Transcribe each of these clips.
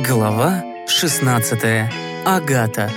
Глава 16. Агата.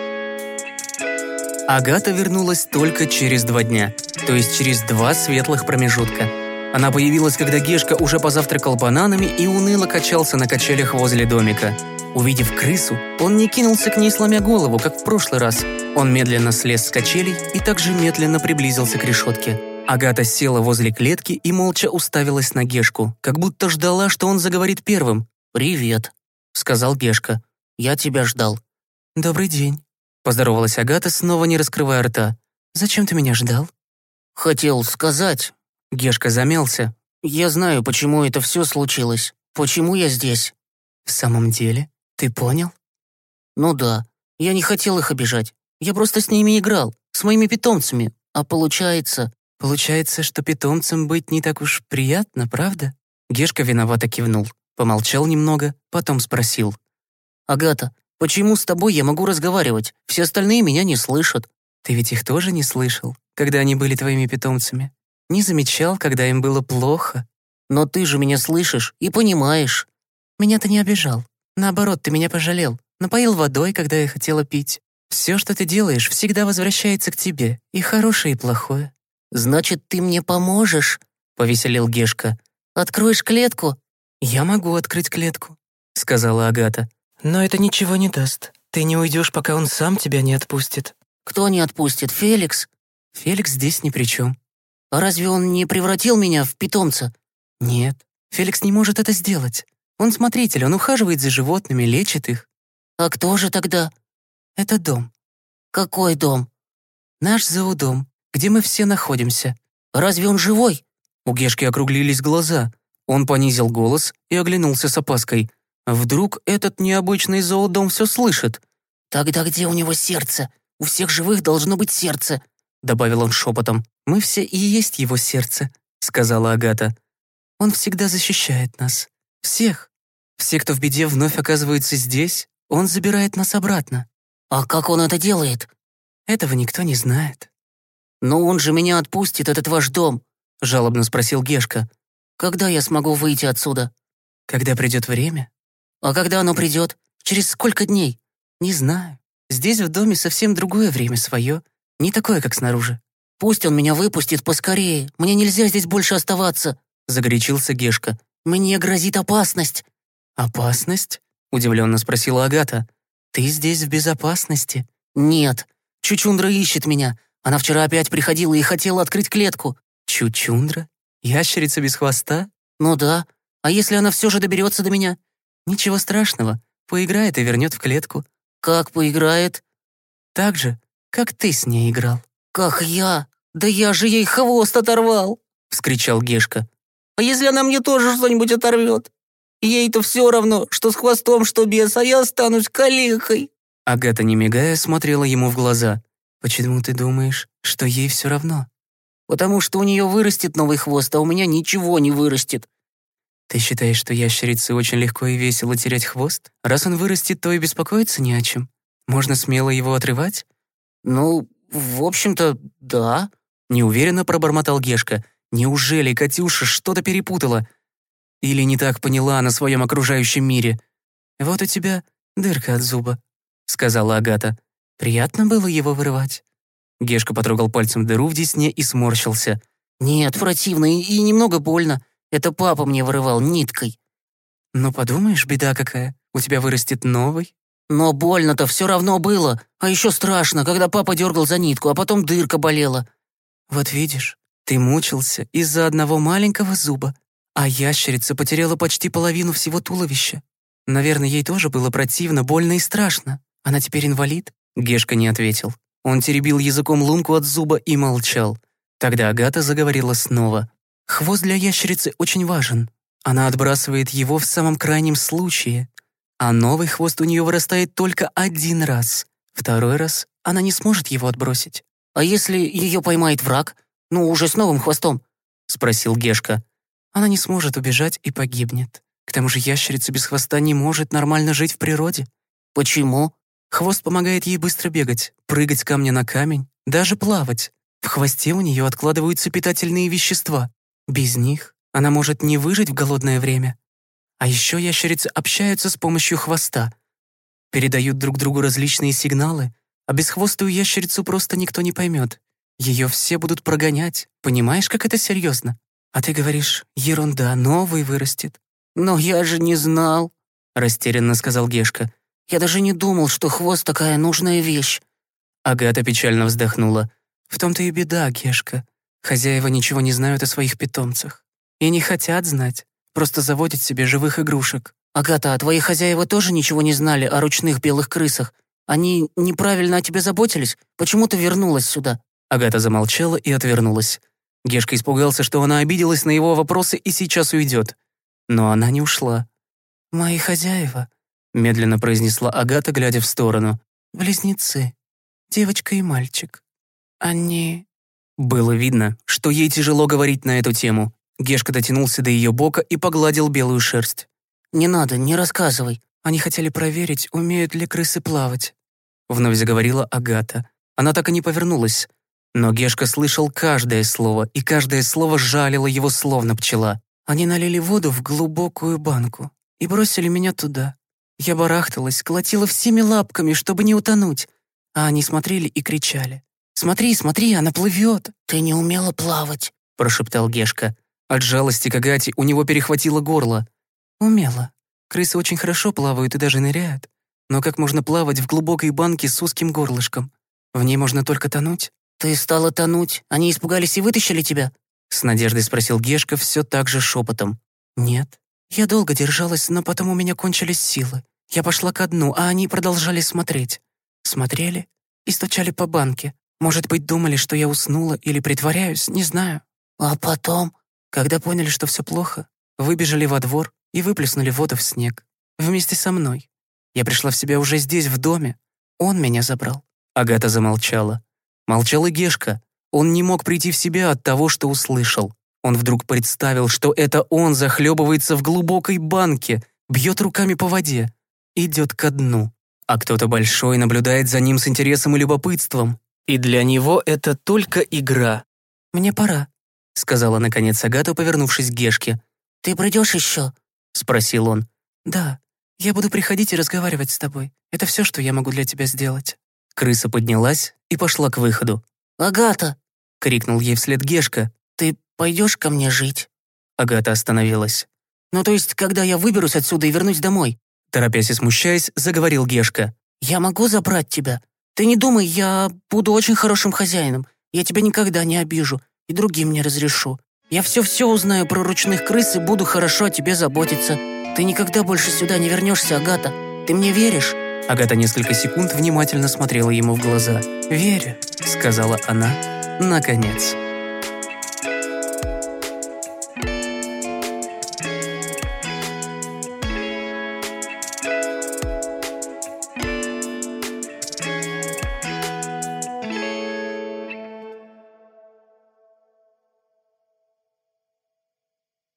Агата вернулась только через 2 дня, то есть через 2 светлых промежутка. Она появилась, когда Гешка уже позавтракал бананами и уныло качался на качелях возле домика. Увидев крысу, он не кинулся к ней, сломя голову, как в прошлый раз. Он медленно слез с качелей и также медленно приблизился к решетке. Агата села возле клетки и молча уставилась на Гешку, как будто ждала, что он заговорит первым. «Привет», — сказал Гешка. «Я тебя ждал». «Добрый день», — поздоровалась Агата, снова не раскрывая рта. «Зачем ты меня ждал?» «Хотел сказать...» Гешка замялся. «Я знаю, почему это все случилось. Почему я здесь?» «В самом деле? Ты понял?» «Ну да. Я не хотел их обижать. Я просто с ними играл, с моими питомцами. А получается...» «Получается, что питомцем быть не так уж приятно, правда?» Гешка виновато кивнул, помолчал немного, потом спросил. «Агата, почему с тобой я могу разговаривать? Все остальные меня не слышат». «Ты ведь их тоже не слышал, когда они были твоими питомцами? Не замечал, когда им было плохо?» «Но ты же меня слышишь и понимаешь». «Меня ты не обижал. Наоборот, ты меня пожалел. Напоил водой, когда я хотела пить. Все, что ты делаешь, всегда возвращается к тебе, и хорошее, и плохое». «Значит, ты мне поможешь?» — повеселел Гешка. «Откроешь клетку?» «Я могу открыть клетку», — сказала Агата. «Но это ничего не даст. Ты не уйдешь, пока он сам тебя не отпустит». «Кто не отпустит? Феликс?» «Феликс здесь ни при чем». «А разве он не превратил меня в питомца?» «Нет, Феликс не может это сделать. Он смотритель, он ухаживает за животными, лечит их». «А кто же тогда?» «Это дом. «Какой дом?» Наш зоодом, где мы все находимся». «Разве он живой?» У Гешки округлились глаза. Он понизил голос и оглянулся с опаской. Вдруг этот необычный зоодом все слышит? «Тогда где у него сердце? У всех живых должно быть сердце», — добавил он шепотом. «Мы все и есть его сердце», — сказала Агата. «Он всегда защищает нас. Всех. Все, кто в беде, вновь оказываются здесь. Он забирает нас обратно». «А как он это делает?» «Этого никто не знает». «Но он же меня отпустит, этот ваш дом», — жалобно спросил Гешка. «Когда я смогу выйти отсюда?» «Когда придет время». «А когда оно придет? Через сколько дней?» «Не знаю. Здесь в доме совсем другое время свое, не такое, как снаружи». «Пусть он меня выпустит поскорее. Мне нельзя здесь больше оставаться», — загорячился Гешка. «Мне грозит опасность». «Опасность?» — удивленно спросила Агата. «Ты здесь в безопасности?» «Нет. Чучундра ищет меня. Она вчера опять приходила и хотела открыть клетку». «Чучундра? Ящерица без хвоста?» «Ну да. А если она все же доберется до меня?» «Ничего страшного. Поиграет и вернет в клетку». «Как поиграет?» «Так же, как ты с ней играл». «Как я? Да я же ей хвост оторвал!» — вскричал Гешка. «А если она мне тоже что-нибудь оторвет? Ей-то все равно, что с хвостом, что без, а я останусь калекой». Агата, не мигая, смотрела ему в глаза. «Почему ты думаешь, что ей все равно?» «Потому что у нее вырастет новый хвост, а у меня ничего не вырастет». «Ты считаешь, что ящерице очень легко и весело терять хвост? Раз он вырастет, то и беспокоиться не о чем. Можно смело его отрывать?» «Ну, в общем-то, да», — неуверенно пробормотал Гешка. «Неужели Катюша что-то перепутала? Или не так поняла на своем окружающем мире?» «Вот у тебя дырка от зуба», — сказала Агата. «Приятно было его вырывать?» Гешка потрогал пальцем дыру в десне и сморщился. «Нет, противно и немного больно. Это папа мне вырывал ниткой». «Ну, подумаешь, беда какая. У тебя вырастет новый». «Но больно-то все равно было. А еще страшно, когда папа дергал за нитку, а потом дырка болела». «Вот видишь, ты мучился из-за одного маленького зуба, а ящерица потеряла почти половину всего туловища. Наверное, ей тоже было противно, больно и страшно. Она теперь инвалид?» Гешка не ответил. Он теребил языком лунку от зуба и молчал. Тогда Агата заговорила снова. «Хвост для ящерицы очень важен. Она отбрасывает его в самом крайнем случае. А новый хвост у нее вырастает только 1 раз. Второй раз она не сможет его отбросить». «А если ее поймает враг? Ну, уже с новым хвостом?» — спросил Гешка. «Она не сможет убежать и погибнет. К тому же ящерица без хвоста не может нормально жить в природе». «Почему?» «Хвост помогает ей быстро бегать, прыгать с камня на камень, даже плавать. В хвосте у нее откладываются питательные вещества. Без них она может не выжить в голодное время». А еще ящерицы общаются с помощью хвоста. Передают друг другу различные сигналы, а бесхвостую ящерицу просто никто не поймет. Ее все будут прогонять. Понимаешь, как это серьезно? А ты говоришь, ерунда, новый вырастет. «Но я же не знал», — растерянно сказал Гешка. «Я даже не думал, что хвост такая нужная вещь». Агата печально вздохнула. В том-то и беда, Гешка. Хозяева ничего не знают о своих питомцах. И не хотят знать, просто заводят себе живых игрушек. «Агата, а твои хозяева тоже ничего не знали о ручных белых крысах? Они неправильно о тебе заботились? Почему ты вернулась сюда?» Агата замолчала и отвернулась. Гешка испугался, что она обиделась на его вопросы и сейчас уйдет. Но она не ушла. «Мои хозяева», — медленно произнесла Агата, глядя в сторону. «Близнецы. Девочка и мальчик. Они...» Было видно, что ей тяжело говорить на эту тему. Гешка дотянулся до ее бока и погладил белую шерсть. «Не надо, не рассказывай». «Они хотели проверить, умеют ли крысы плавать», — вновь заговорила Агата. Она так и не повернулась. Но Гешка слышал каждое слово, и каждое слово жалило его, словно пчела. «Они налили воду в глубокую банку и бросили меня туда. Я барахталась, колотила всеми лапками, чтобы не утонуть. А они смотрели и кричали. «Смотри, смотри, она плывет!» «Ты не умела плавать», — прошептал Гешка. От жалости к Агате у него перехватило горло. «Умела. Крысы очень хорошо плавают и даже ныряют. Но как можно плавать в глубокой банке с узким горлышком? В ней можно только тонуть». «Ты стала тонуть? Они испугались и вытащили тебя?» С надеждой спросил Гешка все так же шепотом. «Нет. Я долго держалась, но потом у меня кончились силы. Я пошла ко дну, а они продолжали смотреть. Смотрели и стучали по банке. Может быть, думали, что я уснула или притворяюсь, не знаю. А потом, когда поняли, что все плохо, выбежали во двор и выплеснули воду в снег. Вместе со мной. Я пришла в себя уже здесь, в доме. Он меня забрал». Агата замолчала. Молчал и Гешка. Он не мог прийти в себя от того, что услышал. Он вдруг представил, что это он захлебывается в глубокой банке, бьет руками по воде, идет ко дну. А кто-то большой наблюдает за ним с интересом и любопытством. И для него это только игра. «Мне пора», — сказала наконец Агата, повернувшись к Гешке. «Ты придешь еще?» — спросил он. «Да, я буду приходить и разговаривать с тобой. Это все, что я могу для тебя сделать». Крыса поднялась и пошла к выходу. «Агата!» — крикнул ей вслед Гешка. «Ты пойдешь ко мне жить?» Агата остановилась. «Ну, то есть, когда я выберусь отсюда и вернусь домой?» Торопясь и смущаясь, заговорил Гешка. «Я могу забрать тебя? Ты не думай, я буду очень хорошим хозяином. Я тебя никогда не обижу и другим не разрешу. Я все-все узнаю про ручных крыс и буду хорошо о тебе заботиться. Ты никогда больше сюда не вернешься, Агата. Ты мне веришь?» Агата несколько секунд внимательно смотрела ему в глаза. «Верю», — сказала она, наконец.